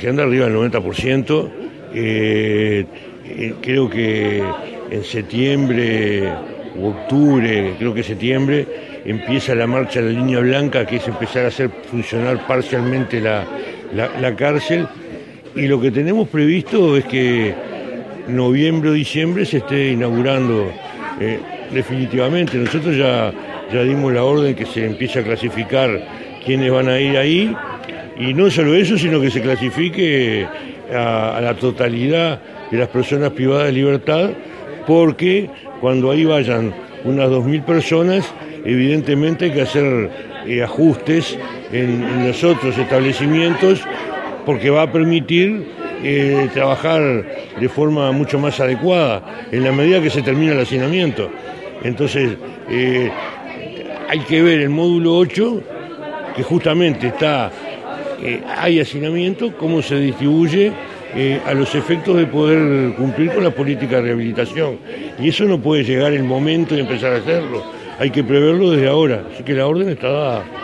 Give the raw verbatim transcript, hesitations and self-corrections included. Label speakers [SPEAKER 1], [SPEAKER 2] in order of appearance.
[SPEAKER 1] que anda arriba del noventa por ciento. Eh, eh, creo que en septiembre u octubre, creo que septiembre, empieza la marcha de la línea blanca, que es empezar a hacer funcionar parcialmente la, la, la cárcel. Y lo que tenemos previsto es que noviembre o diciembre se esté inaugurando eh, definitivamente. Nosotros ya, ya dimos la orden que se empiece a clasificar quiénes van a ir ahí, y no solo eso, sino que se clasifique a, a la totalidad de las personas privadas de libertad, porque cuando ahí vayan unas dos mil personas, evidentemente hay que hacer eh, ajustes en, en los otros establecimientos, porque va a permitir eh, trabajar de forma mucho más adecuada en la medida que se termina el hacinamiento. Entonces, eh, hay que ver el módulo ocho, que justamente está, eh, hay hacinamiento, cómo se distribuye eh, a los efectos de poder cumplir con la política de rehabilitación. Y eso no puede llegar el momento de empezar a hacerlo, hay que preverlo desde ahora, así que la orden está dada.